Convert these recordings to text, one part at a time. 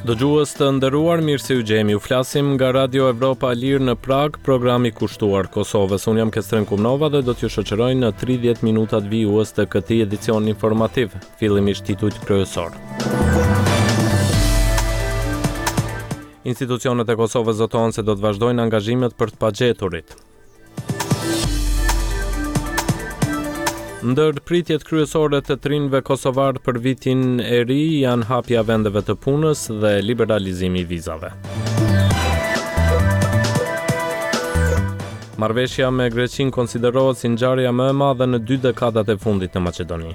Dëgjues të nderuar, mirë se u gjemi. U flasim nga Radio Evropa e Lirë në Prag, programi kushtuar Kosovës. Unë jam Kestren Kumnova dhe do t'ju shoqëroj në 30 minutat vijues të këtij edicion informativ, fillimisht titujt kryesor. Institucionet e Kosovës zotohen se do të vazhdojnë angazhimet për të pagjeturit. Ndër pritjet kryesore të trinjve kosovar për vitin e ri janë hapja vendeve të punës dhe liberalizimi i vizave. Marrëveshja me Greqinë konsiderohet si ngjarja më e madhe në 2 dekadat e fundit në Maqedoni.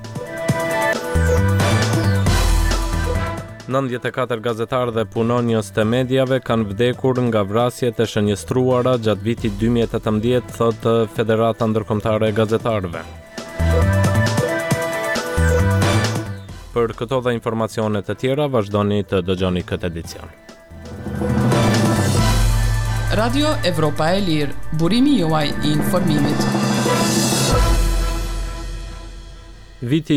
94 gazetarë dhe punonjës të mediave kanë vdekur nga vrasjet e shënjestruara gjatë vitit 2018, thotë Federata Ndërkombëtare e Gazetarëve. Për këto dhe informacione të tjera, vazhdoni të dëgjoni këtë edicion. Radio Evropa e Lirë, burimi juaj I informimit. Viti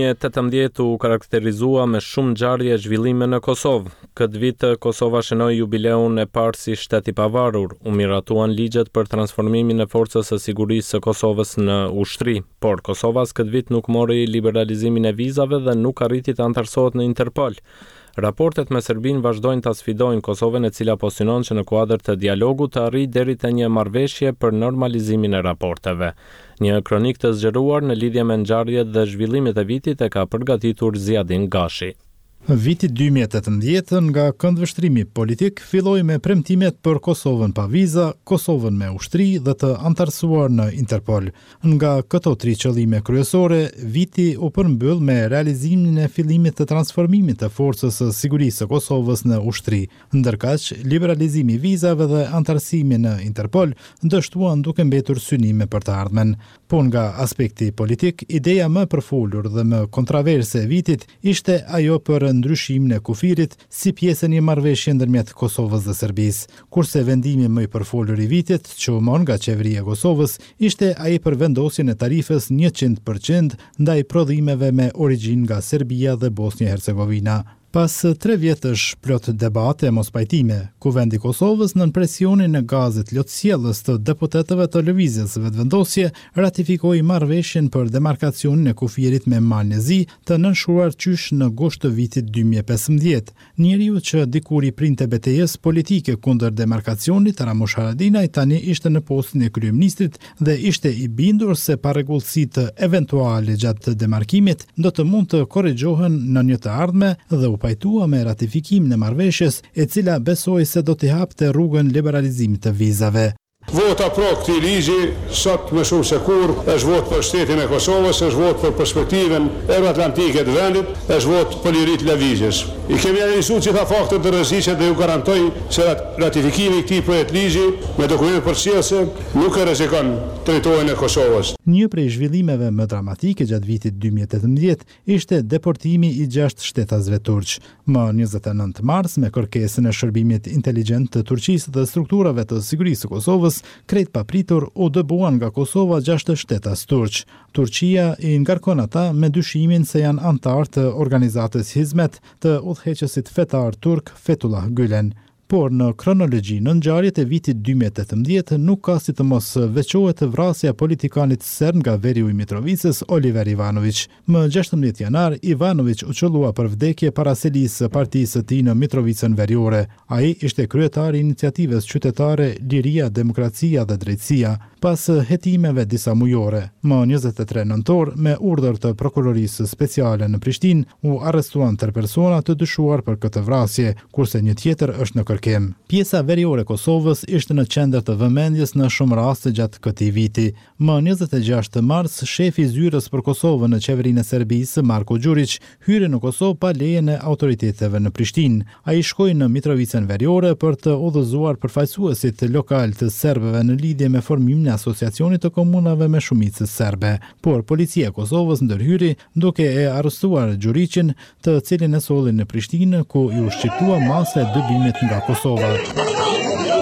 2018 u karakterizua me shumë ngjarje e zhvillime në Kosovë. Këtë vit Kosova shënoi jubileun e parë si shtet I pavarur, u miratuan ligjet për transformimin e forcës së sigurisë së Kosovës në ushtri, por Kosova këtë vit nuk mori liberalizimin e vizave dhe nuk arriti të antarësohet në Interpol. Raportet me Serbinë vazhdojnë ta sfidojnë Kosovën, e cila po synon që në kuadër të dialogut të arrijë deri te një marrëveshje për normalizimin e raporteve. Një kronik të zgjeruar në lidhje me ngjarjet dhe zhvillimet e vitit e ka përgatitur Ziadin Gashi. Viti 2018 nga këndvështrimi politik filloi me premtimet për Kosovën pa viza, Kosovën me ushtri dhe të antarësuar në Interpol. Nga këto 3 qëllime kryesore, viti u përmbyll me realizimin e fillimit të transformimit të forcës së sigurisë së Kosovës në ushtri. Ndërkaq, liberalizimi I vizave dhe antarësimi në Interpol dështuan duke mbetur synime për të ardhmen. Po nga aspekti politik, ideja më përfolur dhe më kontroverse e vitit ishte ajo për ndryshimin e kufirit si pjesë e një marrëveshje ndërmjet Kosovës dhe Serbisë, kurse vendimi më I përfolur I vitit, që u mor nga qeveria e Kosovës, ishte ai për vendosjen e tarifës 100% ndaj prodhimeve me origjinë nga Serbia dhe Bosnia-Hercegovina. Pas 3 vjetësh plot debate e mospajtime, Kuvendi Kosovës nën presionin e gazet lotësjellës të deputetëve të lëvizjes vetëvendosje ratifikoi marrëveshjen për demarkacionin e kufirit me Malnezi, të nënshuar qysh në gusht të vitit 2015. Njeriu që dikur I printe betejës politike kundër demarkacionit, Ramush Haradinaj, tani ishte në postin e kryeministrit dhe ishte I bindur se parregullësitë eventuale gjatë demarkimit do të mund të korrigjohen në një të ardhme dhe pajtua me ratifikimin e marrëveshjes, e cila besoi se do t'i hapte rrugën liberalizimit të vizave. Vota pro këtij ligji sot më shumë se kur është votë për shtetin e Kosovës, është votë për perspektivën euroatlantike të vendit, është votë për liritë lëvizjes. I kemi analizuar gjitha faktet të rrezikshme dhe ju garantoj se ratifikimi I këtij projekt ligji me dokumente përcjellëse nuk e rrezikon territorin e Kosovës. Një prej zhvillimeve më dramatike gjatë vitit 2018 ishte deportimi I 6 shtetasve turq. Më 29 mars, me kërkesën e shërbimit inteligjent të Turqisë dhe strukturave të sigurisë së Kosovës, krejt papritur u dëbuan nga Kosova 6 shtetas turq. Turqia I ngarkon ata me dyshimin se janë antar të organizatës Hizmet të udhëheqësit fetar turk Fethullah Gülen. Por në kronologji në ngjarjet e vitit 2018 nuk ka si të mos veçohet vrasja politikanit serb nga veriu I Mitrovicës, Oliver Ivanović. Më 16 janar, Ivanović u qëllua për vdekje para selisë së partisë së tij në Mitrovicën veriore. Ai ishte kryetari I iniciativës qytetare Liria, Demokracia dhe Drejtësia, pas hetimeve disa mujore. Më 23 nëntor, me urdhër të prokurorisë speciale në Prishtinë, u arrestuan 3 persona të dyshuar për këtë vrasje, kurse një tjetër është në kërkim. Pjesa veriore e Kosovës ishte në qendër të vëmendjes në shumë raste gjatë këtij viti. Më 26 mars, shefi I zyrës për Kosovën në qeverinë e Serbisë, Marko Đurić, hyri në Kosovë pa lejen e autoriteteve në Prishtinë. Ai shkoi në Mitrovicën veriore për të udhëzuar përfaqësuesit lokal të serbëve në lidhje me formimin e asociacionit të komunave me shumicë serbe. Por policia e Kosovës ndërhyri duke e arrestuar Đurićin, të cilin e solli në Prishtinë, ku I u shqiptua masa e dëbimit nga Kosova.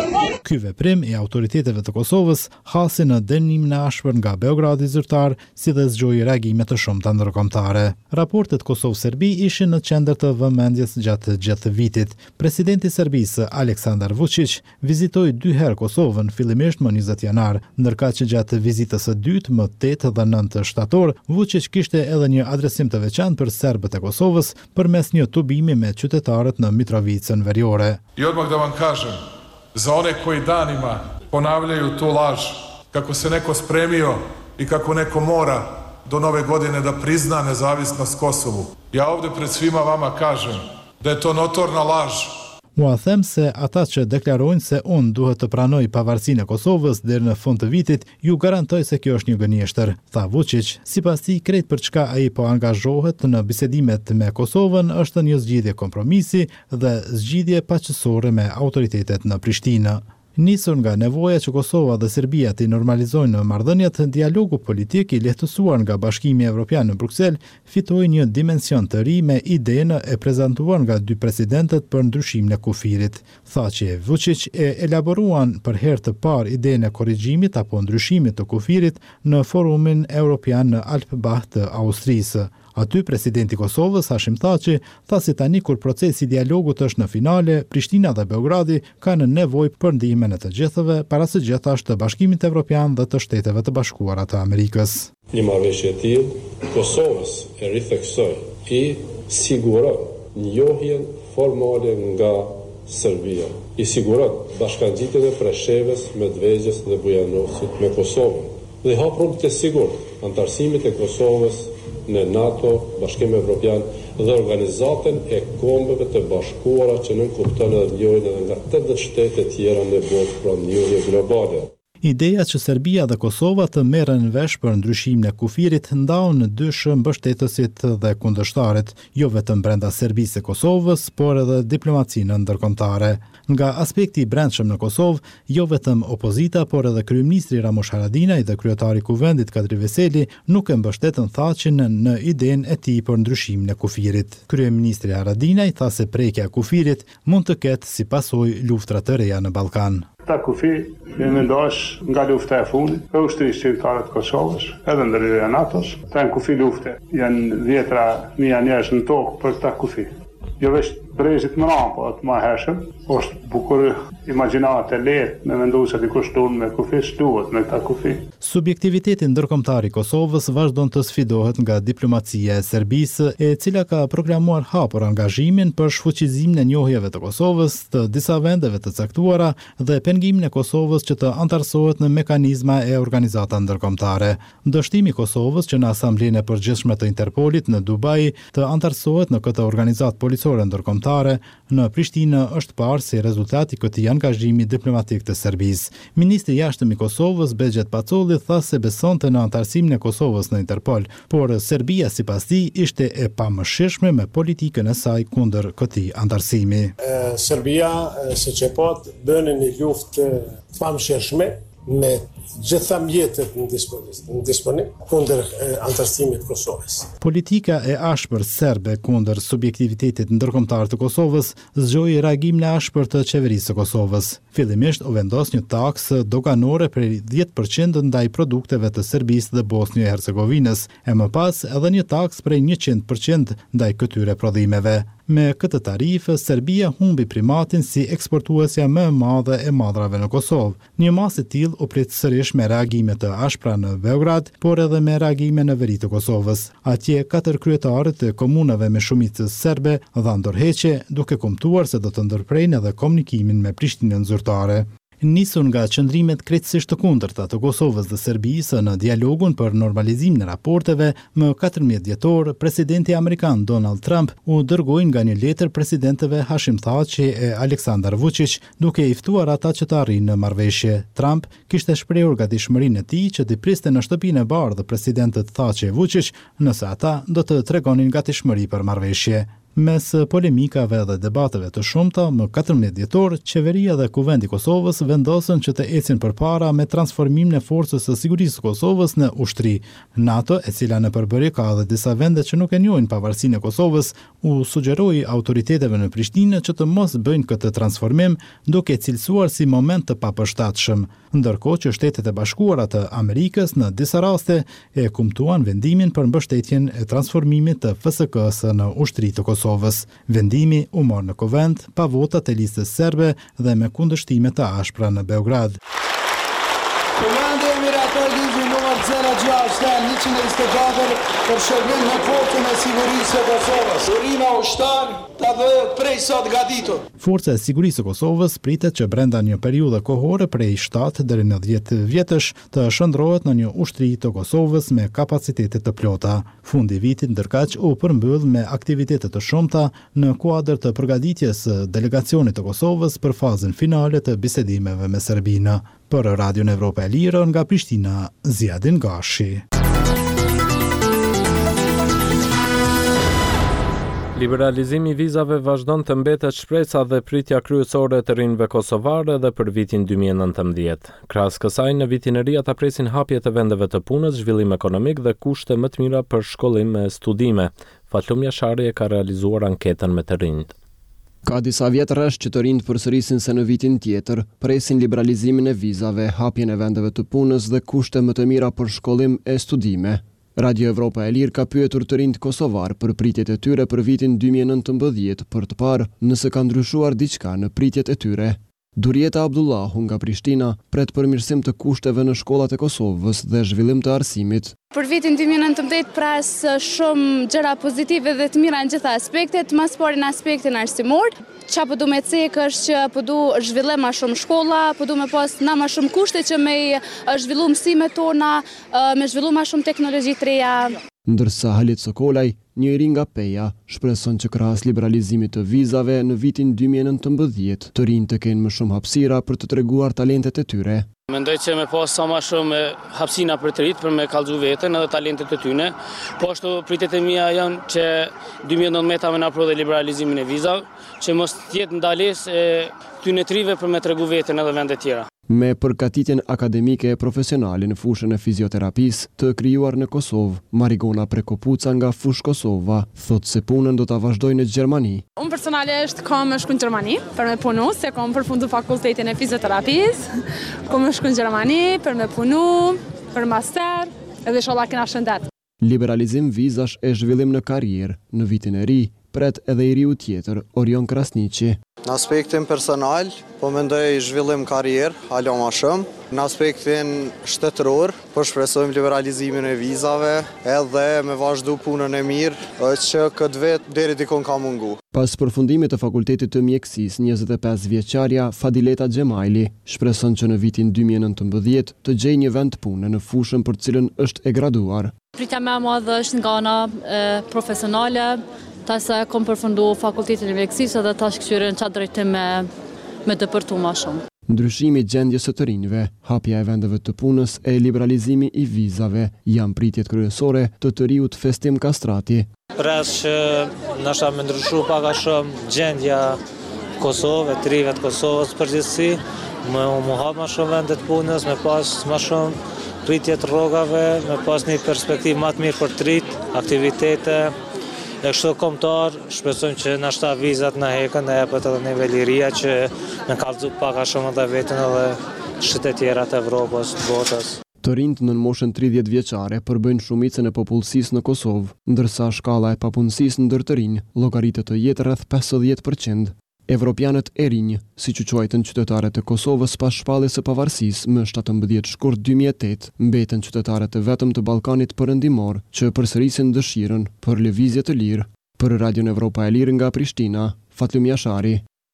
Ky veprim i autoriteteve të Kosovës hasi në dënimin e ashpër nga Beogradi zyrtar, si dhe zgjoi reagime të shumta ndërkombëtare. Raportet Kosovë-Serbi ishin në qendër të vëmendjes gjatë gjithë vitit. Presidenti i Serbisë Aleksandar Vučić vizitoi 2 herë Kosovën, fillimisht më 20 janar, ndërkaq që gjatë vizitës së dytë më 8 dhe 9 shtator, Vučić kishte edhe një adresim të veçantë për serbët e Kosovës përmes një tubimi me qytetarët në Mitrovicën Veriore. I odmah da vam kažem, za one koji danima ponavljaju tu laž kako se neko spremio i kako neko mora do nove godine da prizna nezavisnost Kosovu. Ja ovde pred svima vama kažem da je to notorna laž. Mua them se ata që deklarojnë se unë duhet të pranoj pavarësinë e Kosovës deri në fund të vitit, ju garantoj se kjo është një gënjeshtër, tha Vučić. Sipas tij, krejt për çka ai po angazhohet në bisedimet me Kosovën është një zgjidhje kompromisi dhe zgjidhje paqësore me autoritetet në Prishtinë. Nisur nga nevoja që Kosova dhe Serbia të normalizojnë marrëdhëniet, dialogu politik i lehtësuar nga Bashkimi Evropian në Bruksel fitoi një dimension të ri me idenë e prezantuar nga 2 presidentët për ndryshimin e kufirit. Thaçi Vučić e elaboruan për herë të parë idenë e korrigjimit apo ndryshimit të kufirit në Forumin Evropian në Alpbach të Austrisë. Aty presidenti i Kosovës Hashim Thaçi tha se tani kur procesi i dialogut është në finale, Prishtina dhe Beogradi kanë nevojë për ndihmën e të gjithëve, para së gjithashtu të Bashkimit Evropian dhe të Shteteve të Bashkuara të Amerikës. Një marrëveshje e tillë Kosovës e ritheksoi i siguron njohjen formale nga Serbia. I siguron bashkangjitjen e Preshevës, Medvegjes dhe Bujanosit me Kosovën. Dhe hap rrugë të sigurt antarësimit e Kosovës në NATO, Bashkimi Evropian dhe Organizatën e Kombeve të Bashkuara që nënkupton edhe njohin edhe nga 80 shtete tjera në botë pra njohje globale. Ideja që Serbia dhe Kosova të merren vesh për ndryshimin e kufirit ndau në dysh mbështetësit dhe kundërshtarët, jo vetëm brenda Serbisë e Kosovës, por edhe diplomacinë ndërkombëtare. Nga aspekti i brendshëm në Kosovë, jo vetëm opozita, por edhe kryeministri Ramush Haradinaj dhe kryetari i kuvendit Kadri Veseli nuk e mbështetën Thaçin në idenë e tij për ndryshimin e kufirit. Kryeministri Haradinaj tha se prekja e kufirit mund të ketë si pasojë luftra të reja në Ballkan. Ta kufi e mendosh nga lufta e fundit, e ushtrisë qytetarët Kosovës, edhe ndërhyrja e NATO-s, ta në kufi lufte. Janë 10.000 njerëz në tokë për ta kufi. Jo vetë brezit më ranë, po atë më hershëm, është bukur imagjinat e lehtë me mendu se dikush tunë me kufi, s'duhet me ta kufi. Subjektiviteti ndërkombëtar i Kosovës vazhdon të sfidohet nga diplomacia e Serbisë, e cila ka programuar hapur angazhimin për shfuqizimin e njohjeve të Kosovës, të disa vendeve të caktuara dhe pengimin e Kosovës që të antarësohet në mekanizma e organizata ndërkombëtare. Dështimi i Kosovës që në Asamblenë e Përgjithshme të Interpolit në Dubai të antarësohet në këtë organizatë policore ndërkombëtare në Prishtinë është parë si rezultat i këtij angazhimi diplomatik të Serbisë. Ministri i jashtëm i Kosovës Begjet Pacolli tha se besonte në antarësimin e Kosovës në Interpol, por Serbia sipas tij ishte e pamëshirshme me politikën e saj kundër këtij antarësimi. Serbia siç e pat bën një luftë të pamëshirshme me gjitha mjetet në disponim kundër antarësimit të Kosovës. Politika e ashpër serbe kundër subjektivitetit ndërkombëtar të Kosovës zgjoi reagimin e ashpër të qeverisë së Kosovës. Fillimisht u vendos një taksë doganore prej 10% ndaj produkteve të Serbisë dhe Bosnjë e Hercegovinës, e më pas edhe një taksë prej 100% ndaj këtyre prodhimeve. Me këtë tarifë, Serbia humbi primatin si eksportuesja më e madhe e madrave në Kosovë. Një masë e tillë u prit sërish me reagime të ashpra në Beograd, por edhe me reagime në veri të Kosovës. Atje 4 kryetarët e komunave me shumicë serbe dhanë dorëheqje, duke kumtuar se do të ndërprejnë edhe komunikimin me Prishtinën zyrtare. Nisur nga qëndrimet krejtësisht të kundërta të Kosovës dhe Serbisë në dialogun për normalizimin e raporteve, më 14 dhjetor, presidenti amerikan Donald Trump u dërgoi nga një letër presidentëve Hashim Thaçi e Aleksandar Vučić, duke i ftuar ata që të arrijnë në marrëveshje. Trump kishte shprehur gatishmërinë e tij që të priste në shtëpinë e bardhë presidentët Thaçi e Vučić, nëse ata do të tregonin gatishmëri për marrëveshje. Mes polemikave dhe debateve të shumta, më 14 dhjetor, qeveria dhe Kuvendi i Kosovës vendosën që të ecin përpara me transformimin e forcës së sigurisë së Kosovës në ushtri. NATO, e cila në përbërje ka edhe disa vende që nuk e njohin pavarësinë e Kosovës, u sugjeroi autoriteteve në Prishtinë që të mos bëjnë këtë transformim, duke cilësuar si moment të papërshtatshëm, ndërkohë që Shtetet e Bashkuara të Amerikës në disa raste e kumtuan vendimin për mbështetjen e transformimit të FSK-së në ushtri të Kosovës. Vendimi u mor në Kuvend pa votat e listës serbe dhe me kundërshtime të ashpra në Beograd. Kuvendi e miratoi ligjin numër 06/124 për shërbim në forcën e sigurisë së Kosovës. Urima ushtar ta bëhet prej sot gatitur. Forca e sigurisë së Kosovës pritet që brenda një periudhe kohore prej 7 deri në 10 vjetësh të shndrohet në një ushtri të Kosovës me kapacitete të plota. Fundi i vitit ndërkaq u përmbyll me aktivitete të shumta në kuadër të përgatitjes së delegacionit të Kosovës për fazën finale të bisedimeve me Serbinë. Për Radion Evropa e Lirë nga Prishtina, Ziadin Gashi. Liberalizimi i vizave vazhdon të mbetet shpresa dhe pritja kryesore të rinjve kosovare dhe për vitin 2019. Krahas kësaj, në vitin e ri ata presin hapje të vendeve të punës, zhvillim ekonomik dhe kushte më të mira për shkollim e studime. Fatlum Jashari e ka realizuar anketën me të rinjt. Ka disa vjetërash që të rinjt përsërisin se në vitin tjetër presin liberalizimin e vizave, hapjen e vendeve të punës dhe kushte më të mira për shkollim e studime. Radio Evropa e Lirë ka pyetur të rinjt kosovar për pritjet e tyre për vitin 2019 për të parë nëse ka ndryshuar diçka në pritjet e tyre. Durjeta Abdullahu nga Prishtina pret përmirësim të kushteve në shkollat e Kosovës dhe zhvillim të arsimit. Për vitin 2019 pres shumë gjëra pozitive dhe të mira në gjitha aspektet, mas pari në aspektin arsimor. Qa po du me cekë është që po du zhvillim ma shumë shkolla, po du me pas na ma shumë kushte që me zhvillu mësimet tona, me zhvillu ma shumë teknologji të reja. Ndërsa Halit Sokolaj, njëri nga Peja, shpreson që krahas liberalizimit të vizave në vitin 2019 të rinjt të kenë më shumë hapësira për të treguar talentet e tyre. Mendoj që me pas sa ma shumë hapësina për të rinjt për me kallëzu veten edhe talentet e tyre. Po ashtu pritet e mia janë që 2019 me na prodhe liberalizimin e vizave, që mos tjetë ndalesë e tyne trive për me tregu veten edhe vende tjera. Me përgatitjen akademike e profesionale në fushën e fizioterapisë të krijuar në Kosovë, Marigona Prekopuca nga Fush Kosova thot se punën do ta vazhdojë në Gjermani. Unë personalisht kam shku në Gjermani për me punu, se kam përfundu fakultetin e fizioterapisë, kam shku në Gjermani për me punu, për master, edhe inshallah kena shëndet. Liberalizim vizash e zhvillim në karrierë. Në vitin e ri pret edhe i riu tjetër, Orion Krasniqi. Në aspektin personal, po mendoj zhvillim karrierë, hala ma shumë. Në aspektin shtetëror, po shpresojmë liberalizimin e vizave, edhe me vazhdu punën e mirë, që këtë vetë deri dikon ka mungu. Pas përfundimit të fakultetit të mjekësisë, 25 vjeçarja Fadileta Xhemaili shpreson që në vitin 2019 të gjejë një vend pune në fushën për cilën është e graduar. Pritja më e madhe është nga ana profesionale, tasa kom përfundu fakultetin e mjekësisë dhe tash këshyre në qatë drejtim me dëpërtu ma shumë. Ndryshimi gjendjes së të rinjve, hapja e vendeve të punës e liberalizimi i vizave janë pritjet kryesore të riut Festim Kastrati. Pres që nështë me ndryshu paka shumë gjendja Kosovë, të rive të Kosovës përgjithësi, me mu hap ma shumë vendet punës, me pas ma shumë pritjet rrogave, me pas një perspektiv ma të mirë për të rit, aktivitete. E kështu kombëtar, shpresojmë që nashta vizat në hekën dhe jepet edhe një veliria që në kallëzu paka shumë dhe vetën edhe shtetet tjera të Evropës, të botës. Të rinjt në moshën 30 vjeçare përbëjnë shumicën e popullsisë në Kosovë, ndërsa shkalla e papunësisë ndër të rinj llogaritet të jetë rreth 50%. Evropianët e rinj, si që quajtën qytetarët e Kosovës pas shpalljes së pavarësisë më 17 shkurt 2008, mbeten qytetarët e vetëm të Ballkanit Perëndimor që përsërisin dëshirën për lëvizje të lirë. Për Radion Evropa e Lirë nga Prishtina, Fatlum Jashari.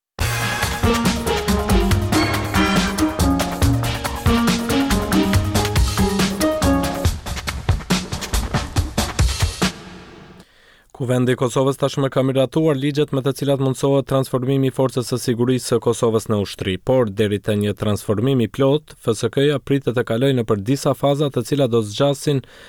Kuvendi i Kosovës tashmë ka miratuar ligjet me të cilat mundsohet transformimi i forcës së sigurisë së Kosovës në ushtri, por deri te një transformim i plot, FSK-ja pritet të kalojë nëpër disa faza të cilat do zgjasin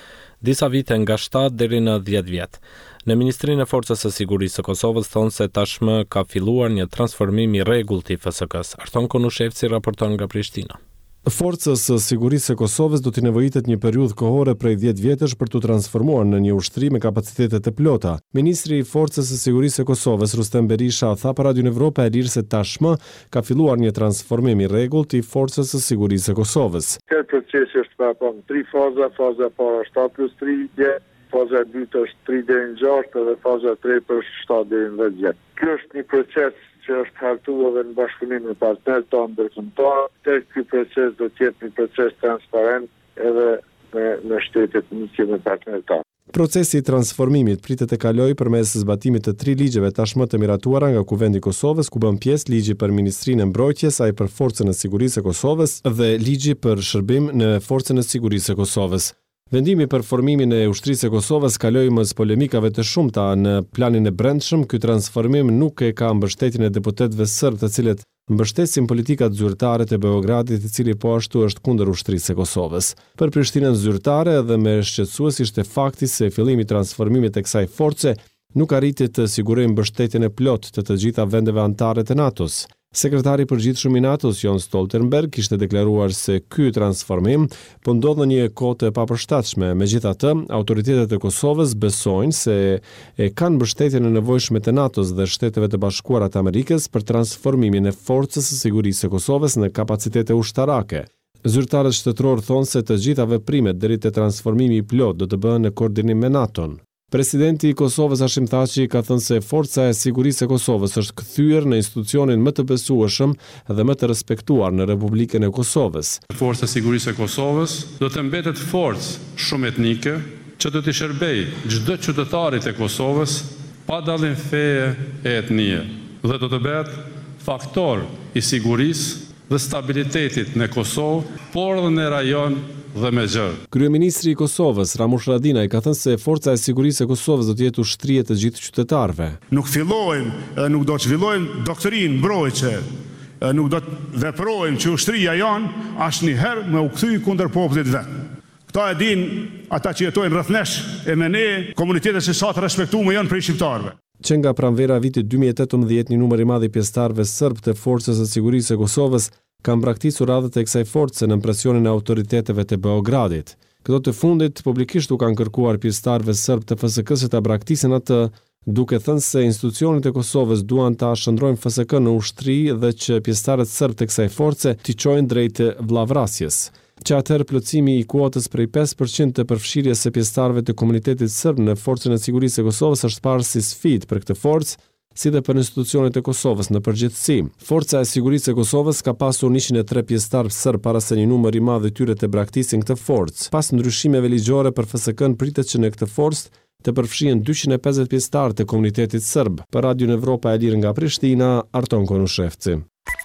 disa vite nga 7 deri në 10 vjet. Në Ministrinë e Forcës së Sigurisë së Kosovës thonë se tashmë ka filluar një transformim i rregullt i FSK-s. Arton Konushevci raporton nga Prishtina. Forcës së Sigurisë së Kosovës do t'i nevojitet një periudhë kohore prej 10 vjetësh për t'u transformuar në një ushtri me kapacitete të plota. Ministri i Forcës së Sigurisë së Kosovës, Rustem Berisha, tha për Radio Evropa e Lirë se tashmë ka filluar një transformim i rregullt i Forcës së Sigurisë së Kosovës. Këtë proces është bërë 3 faza, faza e parë është 7+3, faza e dytë është 3 deri në 6 dhe faza e tretë është 7 deri në 10 vjet. Ky është një proces që është hartuar edhe në bashkëpunim me partnerët tonë ndërkombëtar. Ky proces do të jetë një proces transparent edhe me shtetet miqe me partnerët tonë. Procesi i transformimit pritet të kalojë përmes zbatimit të 3 ligjeve tashmë të miratuara nga Kuvendi i Kosovës, ku bën pjesë ligji për Ministrinë e Mbrojtjes, ai për Forcën e Sigurisë së Kosovës dhe ligji për shërbim në Forcën e Sigurisë së Kosovës. Vendimi për formimin e ushtrisë së Kosovës kaloi mes polemikave të shumta në planin e brendshëm. Ky transformim nuk e ka mbështetjen e deputetëve serb, të cilët mbështesin politikat zyrtare të Beogradit, i cili po ashtu është kundër ushtrisë së Kosovës. Për Prishtinën zyrtare dhe më shqetësues ishte fakti se fillimi i transformimit të kësaj force nuk arriti të sigurojë mbështetjen e plotë të gjitha vendeve anëtare të NATO-s. Sekretari i përgjithshëm i NATO-s, Jens Stoltenberg, kishte deklaruar se ky transformim po ndodh në një kohë të papërshtatshme. Megjithatë, autoritetet e Kosovës besojnë se e kanë mbështetjen e nevojshme të NATO-s dhe Shteteve të Bashkuara të Amerikës për transformimin e Forcës së Sigurisë së Kosovës në kapacitete ushtarake. Zyrtarët shtetëror thonë se të gjitha veprimet deri te transformimi i plot do të bëhen në koordinim me NATO-n. Presidenti i Kosovës Hashim Thaçi ka thënë se Forca e Sigurisë së Kosovës është kthyer në institucionin më të besueshëm dhe më të respektuar në Republikën e Kosovës. Forca e Sigurisë së Kosovës do të mbetet forcë shumë etnike që do të shërbejë çdo qytetarit e Kosovës pa dallim feje e etnie dhe do të bëhet faktor i sigurisë dhe stabilitetit në Kosovë, por edhe në rajon dhe me gjërë. Kryeministri i Kosovës, Ramush Haradinaj, ka thënë se Forca e Sigurisë së Kosovës do të jetë ushtri e të gjithë qytetarëve. Nuk fillojmë dhe nuk do të zhvillojmë doktrinë mbrojtëse, nuk do të veprojmë që ushtria janë asnjëherë me u kthy kundër popullit vet. Këta e din ata që jetojnë rreth nesh e me ne, komunitetet që sa të respektuar janë prej shqiptarëve. Që nga pranvera vitit 2018, një numër i madh i pjesëtarëve serb të Forcës së Sigurisë së Kosovës kanë braktisur radhët e kësaj force në presionin e autoriteteve të Beogradit. Këto të fundit publikisht u kanë kërkuar pjesëtarëve serb të FSK-s të braktisin atë, duke thënë se institucionet e Kosovës duan ta shndrojnë FSK në ushtri dhe që pjesëtarët serb të kësaj force t'i çojnë drejt vllavrasjes. Që atëherë plotësimi i kuotës prej 5% të përfshirjes së pjesëtarëve të komunitetit serb në Forcën e Sigurisë së Kosovës është parë si sfidë për këtë forcë, si dhe për institucionet e Kosovës në përgjithësi. Forca e Sigurisë së Kosovës ka pasur 103 pjesëtarë serb para se një numër i madh i tyre të braktisin këtë forcë. Pas ndryshimeve ligjore për FSK-n pritet që në këtë forcë të përfshihen 250 pjesëtarë të komunitetit serb. Për Radio Evropa e Lirë nga Prishtina, Arton Konushevci.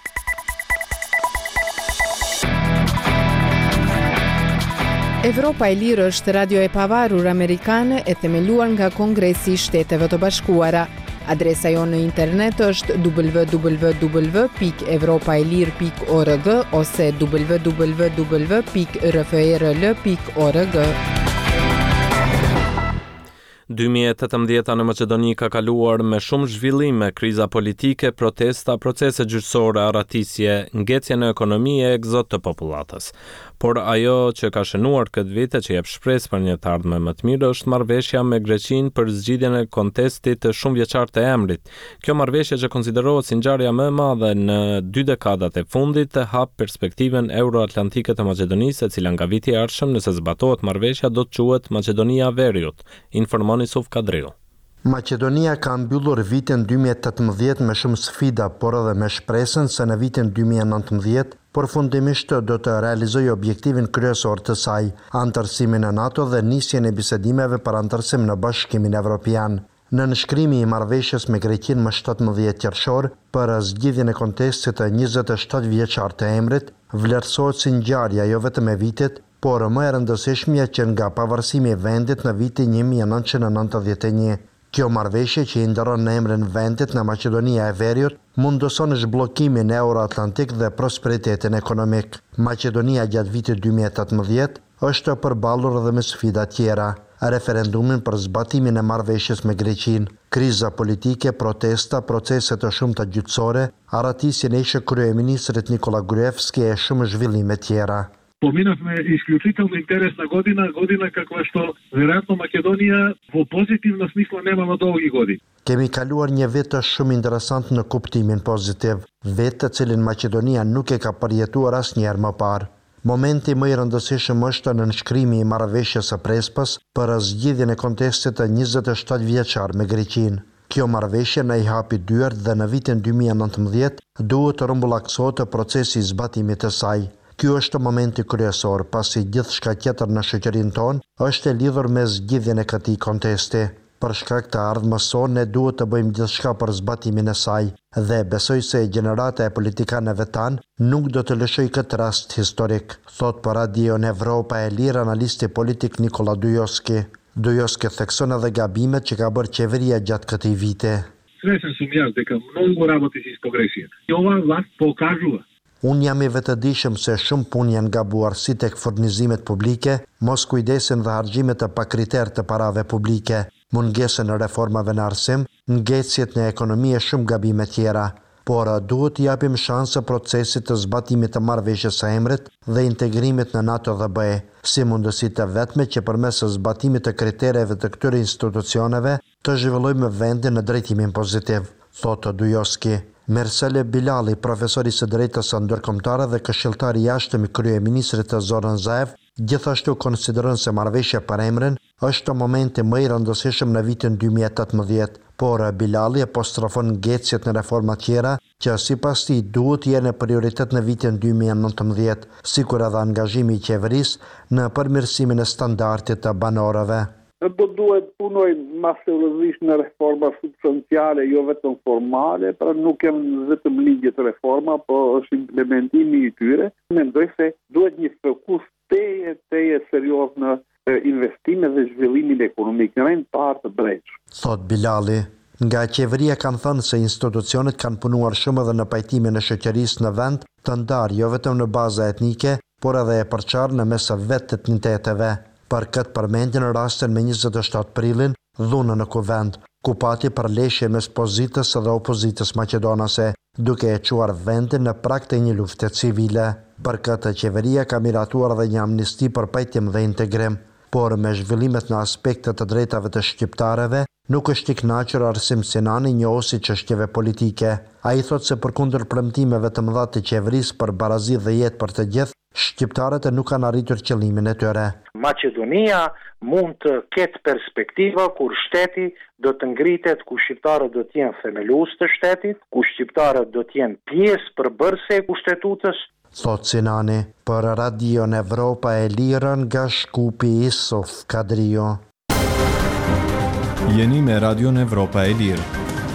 Evropa e Lirë është radio e pavarur amerikane e themeluar nga Kongresi i Shteteve të Bashkuara. Adresa jonë në internet është www.evropaelir.org ose www.rfrl.org. 2018 në Maqedoni ka kaluar me shumë zhvillime, kriza politike, protesta, procese gjyqësore, arratisje, ngecje në ekonomi e egzot të popullatës. Por ajo që ka shënuar këtë vit që jep shpresë për një të ardhme më të mirë është marrëveshja me Greqinë për zgjidhjen e kontestit të shumë vjeçar të emrit. Kjo marrëveshje që konsiderohet si ngjarja më e madhe në 2 dekadat e fundit hap perspektivën euroatlantike të Maqedonisë, e cila nga viti i ardhshëm, nëse zbatohet marrëveshja, do të quhet Maqedonia e Veriut, informon Yusuf Kadriu. Maqedonia ka mbyllur vitin 2018 me shumë sfida, por edhe me shpresën se në vitin 2019 përfundimisht do të realizojë objektivin kryesor të saj, anëtarësimin në NATO dhe nisjen e bisedimeve për anëtarësim në Bashkimin Evropian. Në nënshkrimi i marrëveshjes me Greqinë më 17 qershor për zgjidhjen e kontestit të 27 vjeçar të emrit, vlerësohet si ngjarje jo vetëm e vitit, por më e rëndësishmja që nga pavarësimi i vendit në vitin 1991. Kjo marrëveshje që i ndron në emrin vendit në Maqedonia e Veriut mundoson zhbllokimin euroatlantik dhe prosperitetin ekonomik. Maqedonia gjatë vitit 2018 është përballur edhe me sfida tjera. referendumin për zbatimin e marrëveshjes me Greqinë. Kriza politike, protesta, procese të shumta gjyqësore, arratisjen e kryeministrit Nikola Gruevski e shumë zhvillime tjera. Поминавме исклучително интересна година каква што веројатно Македонија во позитивна смисла немала долги години. Kemi kaluar një vit shumë interesant në kuptimin pozitiv, vit të cilin Maqedonia nuk e ka përjetuar asnjëherë më parë. Momenti më i rëndësishëm është nënshkrimi i marrëveshjes së Prespës për zgjidhjen e kontestit të 27 vjeçar me Greqinë. Kjo marrëveshje na i hapi dyert dhe në vitin 2019 duhet të rrumbullaksohet procesi i zbatimit të saj. Ky është momenti kryesor, pasi gjithçka tjetër në shoqërinë tonë është e lidhur me zgjidhjen e këtij kontesti. Për shkak të ardhmës sonë ne duhet të bëjmë gjithçka për zbatimin e saj dhe besoj se gjenerata e politikanëve tanë nuk do të lëshoj këtë rast historik, thot për Radio Evropa e Lirë analisti politik Nikola Dujoski. Dujoski thekson edhe gabimet që ka bërë qeveria gjatë këtij viti. Svesен sum јас дека многу работи се испогрешија. И ова власт покажува. Unë jam i vetëdijshëm se shumë punë janë gabuar si tek furnizimet publike, mos kujdesin dhe harxhimet të pakriter të parave publike, mungesën e reformave në arsim, ngecjet në ekonomi e shumë gabime tjera. Por duhet t'i japim shanse procesit të zbatimit të marrëveshjes së Emrit dhe integrimit në NATO dhe BE, si mundësi të vetme që përmes zbatimit të kritereve të këtyre institucioneve të zhvillojmë vendin në drejtimin pozitiv, thotë Dujoski. Mersele Bilali, profesori së drejtës së ndërkombëtare dhe këshilltar i jashtëm i kryeministrit të Zoran Zaev, gjithashtu konsideron se marrëveshja për Emrin është momenti më i rëndësishëm në vitin 2018, por Bilali apostrofon ngecjet në reforma tjera që sipas tij duhet të jenë prioritet në vitin 2019, sikur edhe angazhimi i qeverisë në përmirësimin e standardit të banorëve. Po duhet punoj më seriozisht në reforma substanciale, jo vetëm formale, pra nuk janë vetëm ligje të reforma, po është implementimi i tyre. Mendoj se duhet një fokus teje serioz në investime dhe zhvillimin ekonomik në rend parë të drejtë. Thot Bilali. Nga qeveria kanë thënë se institucionet kanë punuar shumë edhe në pajtimin e shoqërisë në vend të ndarë jo vetëm në baza etnike, por edhe e përçarë në mes vetë të etniteteve. Për këtë përmendjen rastin me 27 prilin, dhunën në Kuvend, ku pati përleshje mes pozitës dhe opozitës maqedonase, duke e quar vendin në prag të një lufte civile. Për këtë qeveria ka miratuar dhe një amnisti për pajtim dhe integrim, por me zhvillimet në aspektet të drejtave të shqiptareve, nuk është i kënaqur Arsim Sinani, njohuesi çështjeve politike. Ai thotë se përkundër premtimeve të mëdha të qeverisë për barazi dhe jetë për të gjithë, shqiptarët nuk kanë arritur qëllimin e tyre. Maqedonia mund të ketë perspektiva kur shteti do të ngritet, ku shqiptarët do të jenë themelues të shtetit, ku shqiptarët do të jenë pjesë përbërëse e kushtetutës. Thot Sinani, për Radio Evropa e Lirë nga Shkupi Isuf Kadrio. Jeni me Radio Evropa e Lirë.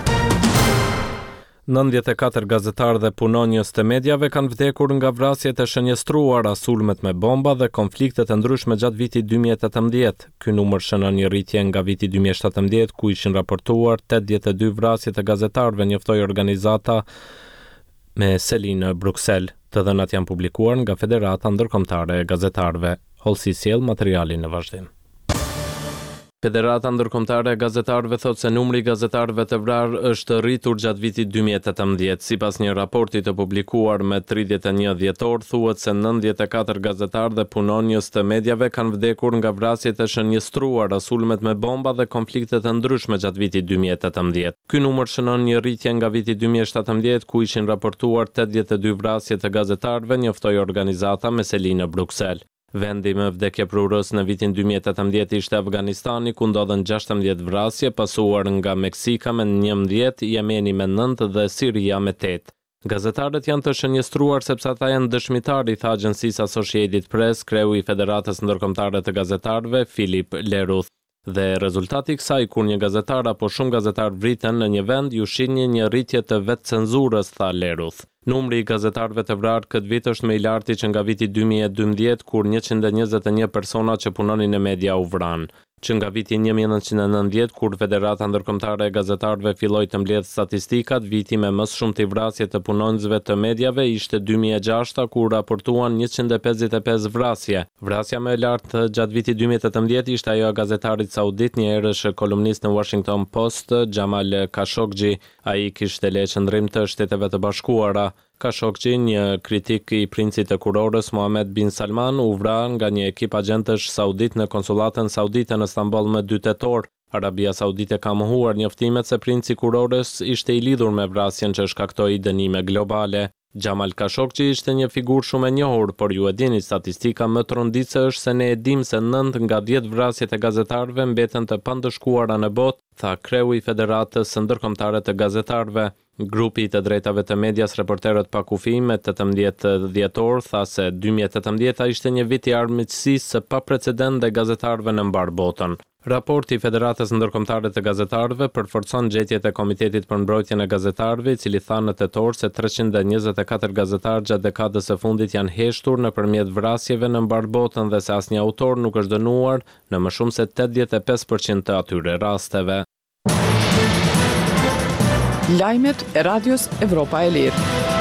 94 gazetarë dhe punonjës të medjave kanë vdekur nga vrasjet e shënjestruara, sulmet me bomba dhe konfliktet e ndryshme gjatë vitit 2018. Ky numër shënon një rritje nga viti 2017, ku ishin raportuar 82 vrasje të gazetarëve, njoftoi organizata me seli në Bruksel. Të dhënat janë publikuar nga Federata Ndërkombëtare e Gazetarëve. Holsi sjell materialin në vazhdim. Federata Ndërkombëtare e Gazetarëve thotë se numri i gazetarëve të vrarë është rritur gjatë vitit 2018. Sipas një raporti të publikuar me 31 dhjetor, thuhet se 94 gazetarë dhe punonjës të medjave kanë vdekur nga vrasjet e shënjestruara, sulmet me bomba dhe konfliktet e ndryshme gjatë vitit 2018. Ky numër shënon një rritje nga viti 2017, ku ishin raportuar 82 vrasje të gazetarëve, njoftoi organizata me seli në Bruksel. Vendi me vdekje prurës në vitin 2018 ishte Afganistani, ku ndodhen 16 vrasje, pasuar nga Meksika me 11, Jemeni me 9 dhe Siria me 8. Gazetarët janë të shënjestruar sepse ata janë dëshmitari, tha agjencisë Associated Press, kreu i Federatës Ndërkombëtare të Gazetarëve, Filip Leruth. Dhe rezultati i kësaj, kur një gazetar apo shumë gazetarë vriten në një vend, ju shinjë një rritje të vetë cenzurës, tha Leruth. Numri i gazetarëve të vrarë këtë vit është më i larti që nga viti 2012, kur 121 persona që punonin në media u vranë. që nga viti 1990, kur Federata Ndërkombëtare e Gazetarëve filloi të mbledh statistikat, viti me më shumë të vrasje të punonjësve të medjave ishte 2006, kur raportuan 155 vrasje. Vrasja më e lartë gjatë vitit 2018 ishte ajo e gazetarit saudit, një herësh kolumnist në Washington Post, Jamal Khashoggi. Ai kishte le qëndrim të Shteteve të Bashkuara. Khashoggi, një kritik i princit të kurorës Mohammed bin Salman, u vra nga një ekip agentësh saudit në konsulatën saudite në Stamboll më 2 tetor. Arabia Saudite ka mohuar njoftimet se princi i kurorës ishte i lidhur me vrasjen që shkaktoi dënime globale. Jamal Khashoggi ishte një figurë shumë e njohur, por ju e dini, statistika më tronditëse është se ne e dim se 9 nga 10 vrasjet e gazetarëve mbeten të pandëshkuara në botë, tha kreu i Federatës Ndërkombëtare të Gazetarëve. Grupi i të drejtave të medias Reporterët pa kufi me 18 dhjetor tha se 2018 ishte një vit i armiqësisë së paprecedent ndaj gazetarëve në mbar botën. Raporti i Federatës Ndërkombëtare të Gazetarëve përforcon gjetjet e Komitetit për Mbrojtjen e Gazetarëve, i cili tha në tetor se 324 gazetarë gjatë dekadës së fundit janë heshtur nëpërmjet vrasjeve në mbar botën dhe se asnjë autor nuk është dënuar në më shumë se 85% të atyre rasteve. Lajmet e Radios Evropa e Lirë.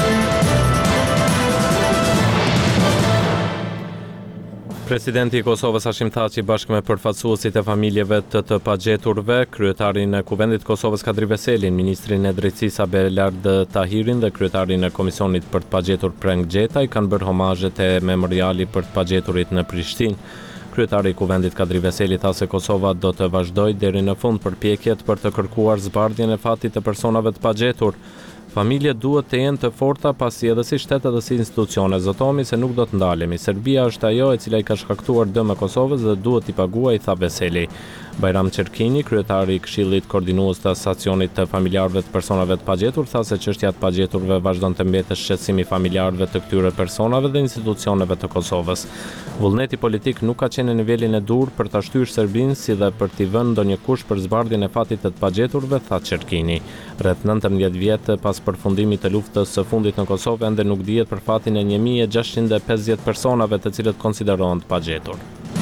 Presidenti i Kosovës Hashim Thaçi bashkë me përfaqësuesit e familjeve të pagjeturve, kryetarin e Kuvendit të Kosovës Kadri Veselin, ministrin e drejtësisë Abelard Tahirin dhe kryetarin e Komisionit për të pagjetur Prenk Gjetaj kanë bërë homazhet e memorialit për të pagjeturit në Prishtinë. Kryetari i Kuvendit Kadri Veseli tha se Kosova do të vazhdojë deri në fund përpjekjet për të kërkuar zbardhjen e fatit të personave të pagjetur. Familjet duhet të jenë të forta pasi edhe si shtet edhe si institucione zotomi se nuk do të ndalemi. Serbia është ajo e cila i ka shkaktuar dëm Kosovës dhe duhet t'i paguajë, tha Veseli. Bajram Çerkini, kryetari i Këshillit Koordinues të Asociacionit të Familjarëve të Personave të Pagjetur, tha se çështja e pagjeturve vazhdon të mbetet shqetësimi i familjarëve të këtyre personave dhe institucioneve të Kosovës. Vullneti politik nuk ka qenë në nivelin e dur për ta shtyrë Serbinë si dhe për t'i vënë ndonjë kush për zbardhjen e fatit të pagjeturve, tha Çerkini. Rreth 19 vjet pas përfundimit të luftës së fundit në Kosovë ende nuk dihet për fatin e 1650 personave të cilët konsiderohen të pagjetur.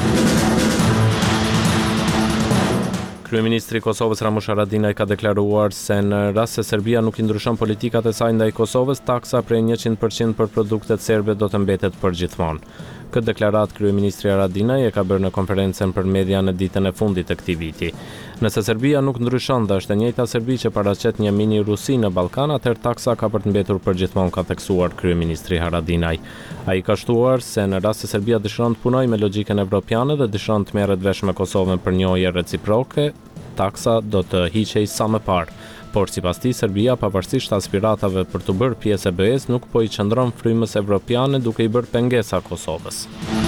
Kryeministri i Kosovës Ramush Haradinaj ka deklaruar se në rast se Serbia nuk i ndryshon politikat e saj ndaj Kosovës, taksa prej 100% për produktet serbe do të mbetet përgjithmonë. Këtë deklarat kryeministri Haradinaj e ka bërë në konferencën për media në ditën e fundit të këtij viti. Nëse Serbia nuk ndryshon dhe është e njëjta Serbi që paraqet një mini Rusi në Ballkan, atëherë taksa ka për të mbetur përgjithmonë, ka theksuar kryeministri Haradinaj. Ai ka shtuar se në rast se Serbia dëshiron të punojë me logjikën evropiane dhe dëshiron të merret vesh me Kosovën për njohje reciproke, taksa do të hiqej sa më parë. Por sipas tij, Serbia, pavarësisht aspiratave për të bërë pjesë e BE-s, nuk po i qëndron frymës evropiane duke i bërë pengesa Kosovës.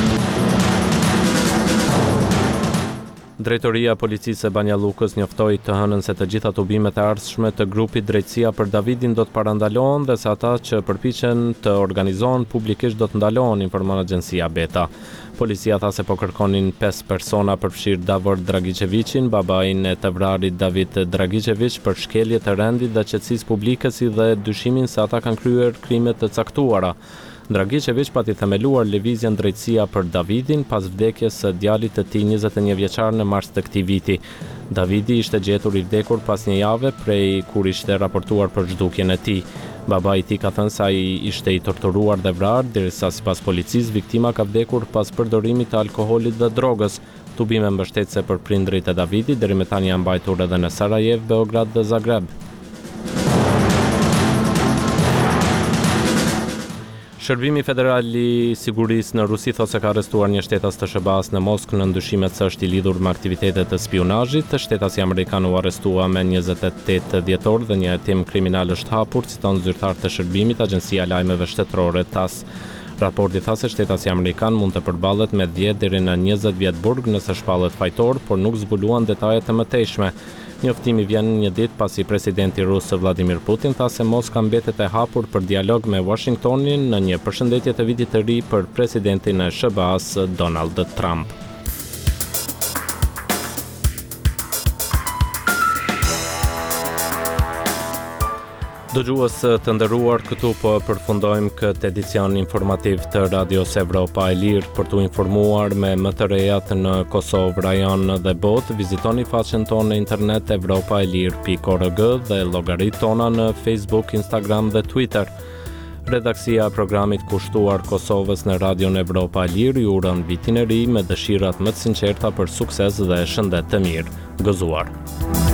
Drejtoria e Policisë e Banja Lukës njoftoi të hënën se të gjitha tubimet e ardhshme të grupit Drejtësia për Davidin do të parandalohen dhe se ata që përpiqen të organizohen publikisht do të ndalohen, informon agjencia Beta. Policia tha se po kërkonin 5 persona përfshirë Davor Dragičevićin, babain e të vrarit David Dragičević, për shkelje të rendit dhe qetësisë publike si dhe dyshimin se ata kanë kryer krime të caktuara. Dragičević pati themeluar lëvizjen Drejtësia për Davidin pas vdekjes së djalit të tij 21 vjeçar në mars të këtij viti. Davidi ishte gjetur i vdekur pas një jave prej kur ishte raportuar për zhdukjen e tij. Baba i tij ka thënë se ai ishte i torturuar dhe vrarë, derisa sipas policisë viktima ka vdekur pas përdorimit të alkoolit dhe drogës. Tubime mbështetëse për prindrit e Davidit deri më tani janë mbajtur edhe në Sarajev, Beograd dhe Zagreb. Shërbimi Federal i Sigurisë në Rusi thosë se ka arrestuar një shtetas të SHBA-s në Moskë në ndyshimet se është i lidhur me aktivitetet të spionazhit. Shtetasi amerikan u arrestua me 28 dhjetor dhe një hetim kriminal është hapur, citon zyrtar të shërbimit, agjencia e lajmeve shtetërore TASS. Raporti tha se shtetasi amerikan mund të përballet me 10 deri në 20 vjet burg nëse shpallet fajtor, por nuk zbuluan detajet e mëtejshme. Njoftimi vjen një ditë pasi presidenti rus Vladimir Putin tha se Moska mbetet e hapur për dialog me Washingtonin në një përshëndetje të vitit të ri për presidentin e SHBA-s Donald Trump. Dëgjues të nderuar, këtu po përfundojmë këtë edicion informativ të Radios Evropa e Lirë. Për t'u informuar me më të rejat në Kosovë, rajon dhe botë, vizitoni faqen tonë në internet evropaelir.org dhe llogaritë tona në Facebook, Instagram dhe Twitter. Redaksia e programit kushtuar Kosovës në Radion Evropa e Lirë ju uron vitin e ri me dëshirat më të sinqerta për sukses dhe shëndet të mirë. Gëzuar.